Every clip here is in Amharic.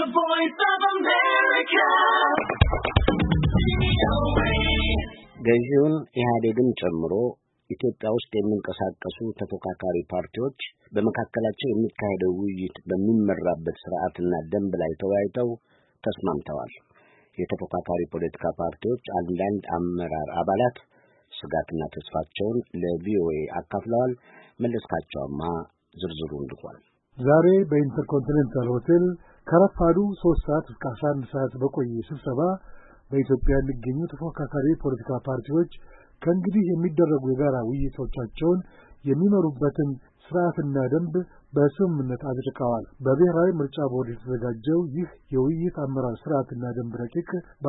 The Voice of America. ገዢውን ኢህአዴግን ጨምሮ ኢትዮጵያ ውስጥ የሚንቀሳቀሱ ተፎካካሪ ፓርቲዎች በመካከላቸው የሚካሄደው ውይይት በሚመራበት ስርዓትና ደንብ ላይ ተወያይተው ተስማምተዋል። የተፎካካሪ ፖለቲካ ፓርቲዎች አንዳንድ አመራር አባላት ስጋትና ተስፋቸውን ለቪኦኤ አካፍለዋል። መለስካቸውማ ዝርዝሩን ልኳል። ዛሬ በኢንተርኮንቲኔንታል ሆቴል ከረፋዱ 3 ሰዓት እስከ 11 ሰዓት በቆየ ስብሰባ በኢትዮጵያ የሚገኙ ተፎካካሪ ፖለቲካ ፓርቲዎች ከእንግዲህ የሚደረጉ የጋራ ውይይቶቻቸውን የሚመሩበትን ስርዓትና ደንብ በስምምነት አጽድቀዋል። በብሔራዊ ምርጫ ቦርድ የተዘጋጀው ይህ የውይይት አመራር ስርዓትና ደንብ ረቂቅ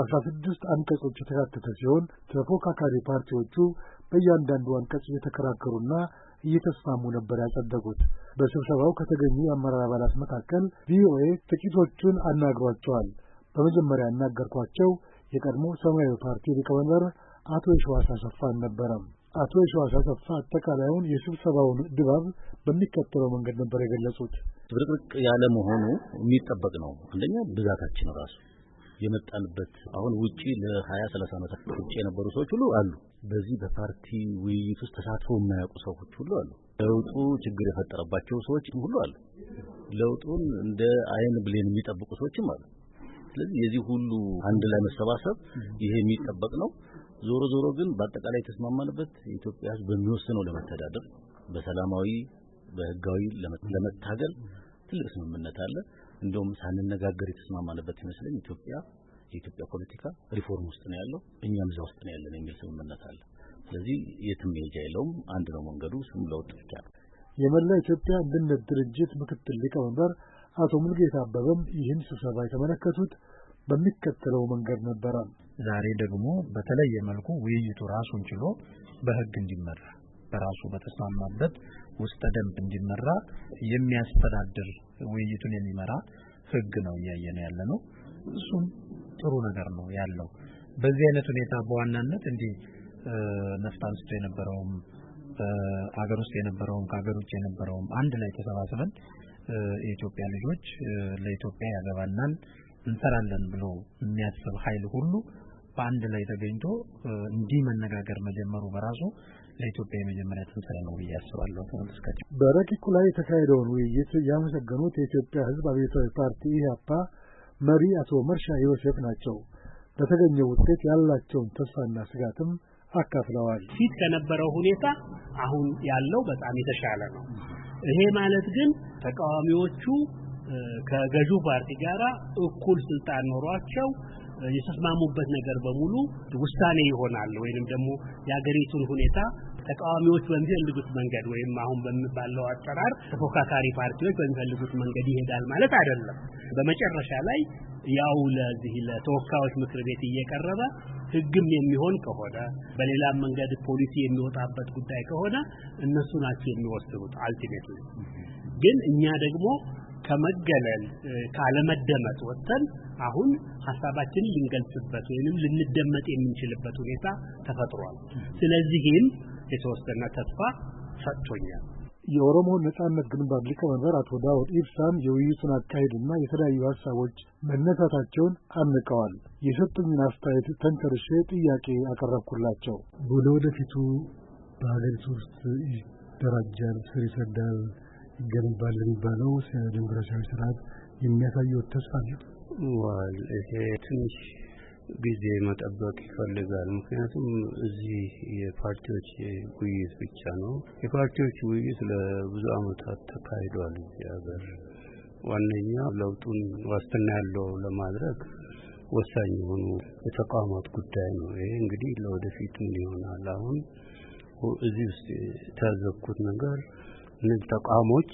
በ16 አንቀጾች የተካተተ ሲሆን ተፎካካሪ ፓርቲዎቹ በእያንዳንዱ አንቀጽ እየተከራከሩና እየተስማሙ ነበር ያጸደቁት። በስብሰባው ከተገኙ የአመራር አባላት መካከል ቪኦኤ ጥቂቶቹን አናግሯቸዋል። በመጀመሪያ ያናገርኳቸው የቀድሞ ሰማያዊ ፓርቲ ሊቀመንበር አቶ የሺዋስ አሰፋን ነበረ። አቶ የሺዋስ አሰፋ አጠቃላዩን የስብሰባውን ድባብ በሚከተለው መንገድ ነበር የገለጹት። ብርቅርቅ ያለ መሆኑ የሚጠበቅ ነው። አንደኛ ብዛታችን ራሱ የመጣንበት አሁን ውጪ ለ20-30 ዓመታት ውጪ የነበሩ ሰዎች ሁሉ አሉ። በዚህ በፓርቲ ውይይት ውስጥ ተሳትፎ የማያውቁ ሰዎች ሁሉ አሉ። ለውጡ ችግር የፈጠረባቸው ሰዎች ሁሉ አሉ። ለውጡን እንደ አይን ብሌን የሚጠብቁ ሰዎችም አሉ። ስለዚህ የዚህ ሁሉ አንድ ላይ መሰባሰብ ይሄ የሚጠበቅ ነው። ዞሮ ዞሮ ግን በአጠቃላይ ተስማማንበት ኢትዮጵያ ሕዝብ በሚወስነው ለመተዳደር በሰላማዊ በህጋዊ ለመታገል ትልቅ ስምምነት አለ። እንደውም ሳንነጋገር የተስማማንበት ይመስለኝ የኢትዮጵያ ፖለቲካ ሪፎርም ውስጥ ነው ያለው፣ እኛም እዛ ውስጥ ነው ያለን የሚል ስምምነት አለ። ስለዚህ የትም መሄጃ የለውም፣ አንድ ነው መንገዱ፣ ስም ለውጥ ብቻ ነው። የመላ ኢትዮጵያ አንድነት ድርጅት ምክትል ሊቀመንበር አቶ ሙልጌታ አበበም ይህን ስብሰባ የተመለከቱት በሚከተለው መንገድ ነበር። ዛሬ ደግሞ በተለየ መልኩ ውይይቱ ራሱን ችሎ በህግ እንዲመራ በራሱ በተስማማበት ውስጥ ደንብ እንዲመራ የሚያስተዳድር ውይይቱን የሚመራ ህግ ነው እያየን ያለነው። እሱም ጥሩ ነገር ነው ያለው። በዚህ አይነት ሁኔታ በዋናነት እንዲህ ነፍጥ አንስቶ የነበረውም አገር ውስጥ የነበረውም ከአገር ውጭ የነበረውም አንድ ላይ ተሰባስበን የኢትዮጵያ ልጆች ለኢትዮጵያ ያገባናል እንሰራለን ብሎ የሚያስብ ኃይል ሁሉ በአንድ ላይ ተገኝቶ እንዲህ መነጋገር መጀመሩ በራሱ ለኢትዮጵያ የመጀመሪያ ትንሣኤ ነው ብዬ አስባለሁ። ተመልካቾች በረቂቁ ላይ የተካሄደውን ውይይት ያመሰገኑት የኢትዮጵያ ሕዝብ አብዮታዊ ፓርቲ ኢህአፓ መሪ አቶ መርሻ ዮሴፍ ናቸው። በተገኘው ውጤት ያላቸውን ተስፋና ስጋትም አካፍለዋል። ፊት ከነበረው ሁኔታ አሁን ያለው በጣም የተሻለ ነው። ይሄ ማለት ግን ተቃዋሚዎቹ ከገዢው ፓርቲ ጋራ እኩል ስልጣን ኖሯቸው የተስማሙበት ነገር በሙሉ ውሳኔ ይሆናል ወይንም ደግሞ የሀገሪቱን ሁኔታ ተቃዋሚዎች በሚፈልጉት መንገድ ወይም አሁን በሚባለው አጠራር ተፎካካሪ ፓርቲዎች በሚፈልጉት መንገድ ይሄዳል ማለት አይደለም። በመጨረሻ ላይ ያው ለዚህ ለተወካዮች ምክር ቤት እየቀረበ ህግም የሚሆን ከሆነ በሌላም መንገድ ፖሊሲ የሚወጣበት ጉዳይ ከሆነ እነሱ ናቸው የሚወስኑት። አልቲሜትሊ ግን እኛ ደግሞ ከመገለል ካለመደመጥ ወጥተን አሁን ሐሳባችንን ልንገልጽበት ወይንም ልንደመጥ የምንችልበት ሁኔታ ተፈጥሯል። ስለዚህም የተወሰነ ተስፋ ሰጥቶኛል። የኦሮሞ ነጻነት ግንባር ሊቀመንበር አቶ ዳውድ ኢብሳም የውይይቱን አካሄድና የተለያዩ ሐሳቦች መነሳታቸውን አድንቀዋል። የሰጡኝን አስተያየት ተንተርሼ ጥያቄ አቀረብኩላቸው። ወደፊቱ በሀገሪቱ ውስጥ ይደራጃል፣ ስር ይሰዳል፣ ይገነባል የሚባለው ዴሞክራሲያዊ ስርዓት የሚያሳየው ተስፋ ነው። ይሄ ትንሽ ጊዜ መጠበቅ ይፈልጋል። ምክንያቱም እዚህ የፓርቲዎች ውይይት ብቻ ነው። የፓርቲዎች ውይይት ለብዙ ዓመታት ተካሂዷል። እዚህ ሀገር ዋነኛ ለውጡን ዋስትና ያለው ለማድረግ ወሳኝ የሆኑ የተቋማት ጉዳይ ነው። ይሄ እንግዲህ ለወደፊት ምን ይሆናል? አሁን እዚህ ውስጥ የታዘብኩት ነገር እነዚህ ተቋሞች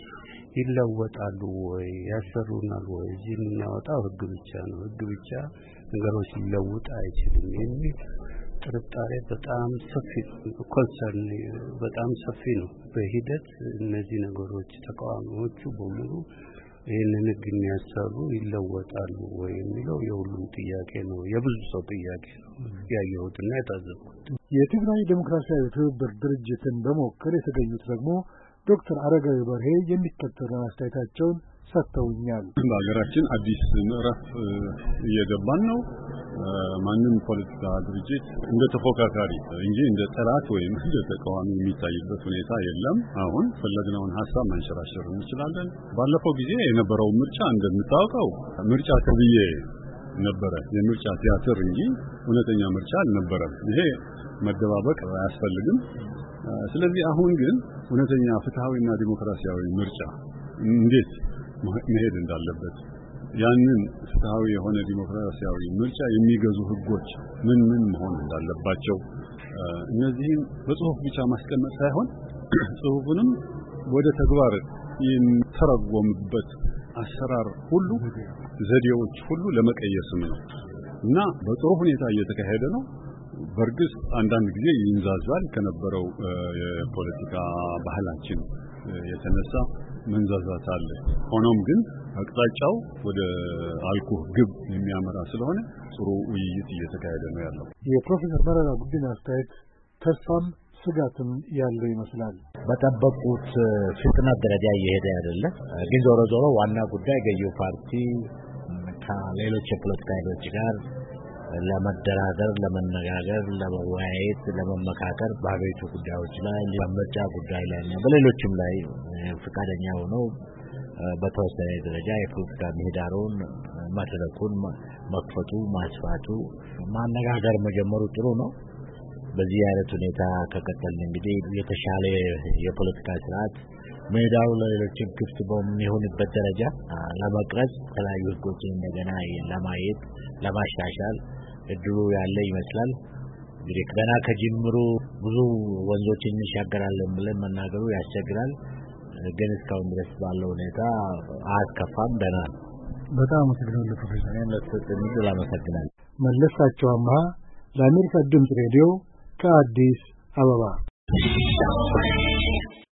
ይለወጣሉ ወይ ያሰሩናል ወይ? እዚህ የምናወጣው ህግ ብቻ ነው። ህግ ብቻ ነገሮች ሊለውጥ አይችልም የሚል ጥርጣሬ በጣም ሰፊ ኮንሰርን በጣም ሰፊ ነው። በሂደት እነዚህ ነገሮች ተቃዋሚዎቹ በሙሉ ይህንን ህግ የሚያሰሩ ይለወጣሉ ወይ የሚለው የሁሉም ጥያቄ ነው፣ የብዙ ሰው ጥያቄ ነው ያየሁትና የታዘብኩት። የትግራይ ዴሞክራሲያዊ ትብብር ድርጅትን በመወከል የተገኙት ደግሞ ዶክተር አረጋዊ በርሄ የሚከተለውን አስተያየታቸውን ሰጥተውኛል። በሀገራችን አዲስ ምዕራፍ እየገባን ነው። ማንም ፖለቲካ ድርጅት እንደ ተፎካካሪ እንጂ እንደ ጠላት ወይም እንደ ተቃዋሚ የሚታይበት ሁኔታ የለም። አሁን ፈለግነውን ሀሳብ ማንሸራሸር እንችላለን። ባለፈው ጊዜ የነበረው ምርጫ እንደምታውቀው ምርጫ ተብዬ ነበረ፣ የምርጫ ቲያትር እንጂ እውነተኛ ምርጫ አልነበረም። ይሄ መደባበቅ አያስፈልግም። ስለዚህ አሁን ግን እውነተኛ ፍትሃዊና ዲሞክራሲያዊ ምርጫ እንዴት መሄድ እንዳለበት ያንን ፍትሃዊ የሆነ ዲሞክራሲያዊ ምርጫ የሚገዙ ህጎች ምን መሆን እንዳለባቸው እነዚህን በጽሁፍ ብቻ ማስቀመጥ ሳይሆን ጽሁፉንም ወደ ተግባር የሚተረጎምበት አሰራር ሁሉ ዘዴዎች ሁሉ ለመቀየስም ነው እና በጥሩ ሁኔታ እየተካሄደ ነው። በርግጥ አንዳንድ ጊዜ ይንዛዛል ከነበረው የፖለቲካ ባህላችን የተነሳ መንዛዛት አለ። ሆኖም ግን አቅጣጫው ወደ አልኩህ ግብ የሚያመራ ስለሆነ ጥሩ ውይይት እየተካሄደ ነው ያለው። የፕሮፌሰር መረራ ጉዲና አስተያየት ተስፋም ስጋትም ያለው ይመስላል። በጠበቁት ፍጥነት ደረጃ እየሄደ አይደለም። ግን ዞሮ ዞሮ ዋና ጉዳይ ገዢው ፓርቲ ከሌሎች የፖለቲካ ኃይሎች ጋር ለመደራደር፣ ለመነጋገር፣ ለመወያየት፣ ለመመካከር በሀገሪቱ ጉዳዮች ላይ በምርጫ ጉዳይ ላይ እና በሌሎችም ላይ ፈቃደኛ ሆነው በተወሰነ ደረጃ የፖለቲካ ምህዳሩን መድረኩን መክፈቱ፣ ማስፋቱ፣ ማነጋገር መጀመሩ ጥሩ ነው። በዚህ አይነት ሁኔታ ከቀጠልን እንግዲህ የተሻለ የፖለቲካ ስርዓት ምህዳሩ ለሌሎችም ክፍት በሚሆንበት ደረጃ ለመቅረጽ የተለያዩ ህጎችን እንደገና ለማየት ለማሻሻል እድሉ ያለ ይመስላል። እንግዲህ ገና ከጅምሩ ብዙ ወንዞችን እንሻገራለን ብለን መናገሩ ያስቸግራል። ግን እስካሁን ድረስ ባለው ሁኔታ አያስከፋም፣ ደህና ነው። በጣም አመሰግናለሁ ፕሮፌሰር። ለተሰጠኝ ዕድል አመሰግናለሁ። መለስካቸው አምሃ ለአሜሪካ ድምፅ ሬዲዮ ከአዲስ አበባ